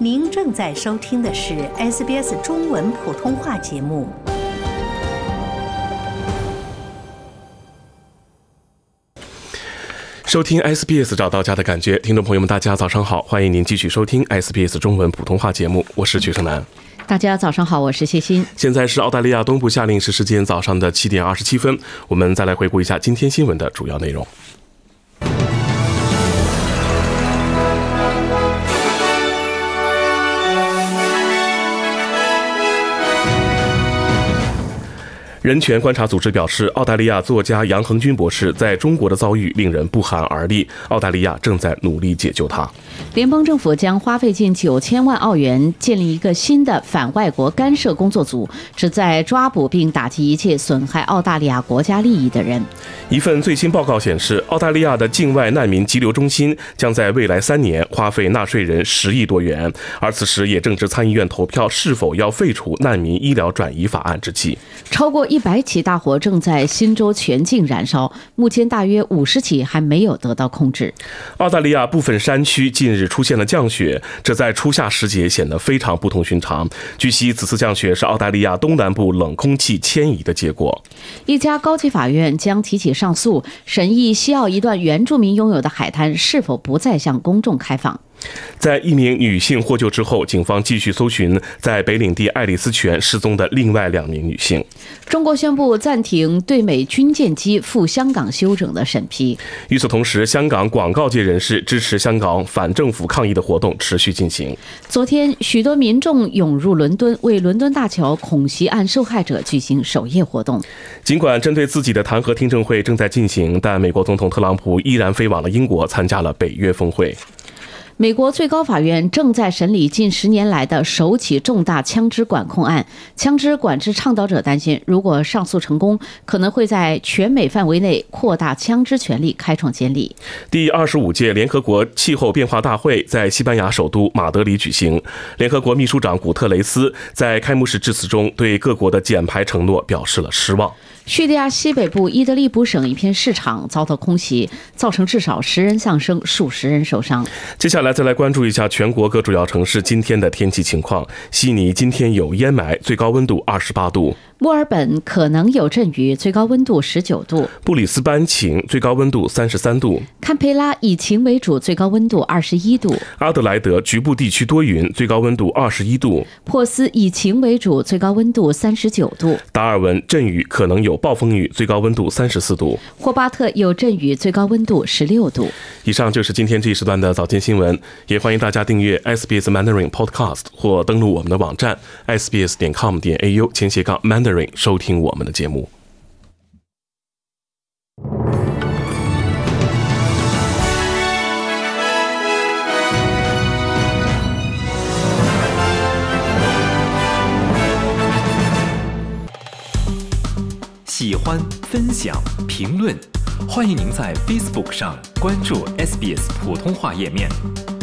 您正在收听的是 SBS 中文普通话节目。 收听 SBS 找到家的感觉，听众朋友们大家早上好，欢迎您继续收听 SBS 中文普通话节目，我是曲胜男。 大家早上好，我是谢欣。 现在是澳大利亚东部夏令时时间早上的7点27分，我们再来回顾一下今天新闻的主要内容。人权观察组织表示，澳大利亚作家杨恒军博士在中国的遭遇令人不寒而栗，澳大利亚正在努力解救他。 联邦政府将花费近9000万澳元建立一个新的反外国干涉工作组，旨在抓捕并打击一切损害澳大利亚国家利益的人。 一份最新报告显示，澳大利亚的境外难民急流中心将在未来3年花费纳税人10亿多元，而此时也正值参议院投票是否要废除难民医疗转移法案之际。 超过100起大火正在新州全境燃烧，目前大约50起还没有得到控制。 澳大利亚部分山区近日出现了降雪，这在初夏时节显得非常不同寻常。据悉，此次降雪是澳大利亚东南部冷空气迁移的结果。 一家高级法院将提起上诉，审议西澳一段原住民拥有的海滩是否不再向公众开放。 在一名女性获救之后，警方继续搜寻在北领地爱丽丝泉失踪的另外2名女性。 中国宣布暂停对美军舰机赴香港休整的审批。 与此同时，香港广告界人士支持香港反政府抗议的活动持续进行。 昨天，许多民众涌入伦敦，为伦敦大桥恐袭案受害者举行守夜活动。 尽管针对自己的弹劾听证会正在进行，但美国总统特朗普依然飞往了英国，参加了北约峰会。 美国最高法院正在审理近10年来的首起重大枪支管控案。枪支管制倡导者担心，如果上诉成功，可能会在全美范围内扩大枪支权利，开创先例。 第25届联合国气候变化大会在西班牙首都马德里举行。联合国秘书长古特雷斯在开幕式致辞中对各国的减排承诺表示了失望。 叙利亚西北部伊德利卜省一片市场遭到空袭，造成至少10人丧生，数十人受伤。 接下来再来关注一下全国各主要城市今天的天气情况。悉尼今天有烟霾，最高温度28度。 墨尔本可能有阵雨，最高温度19度。 布里斯班晴，最高温度33度。 堪培拉以晴为主，最高温度21度。 阿德莱德局部地区多云，最高温度21度。 珀斯以晴为主，最高温度39度。 达尔文阵雨可能有暴风雨，最高温度34度。 霍巴特有阵雨，最高温度16度。 以上就是今天这一时段的早间新闻，也欢迎大家订阅 SBS Mandarin Podcast 或登录我们的网站 sbs.com.au/Mandarin 收听我们的节目。 喜欢、分享、评论，欢迎您在 Facebook 上关注 SBS 普通话页面。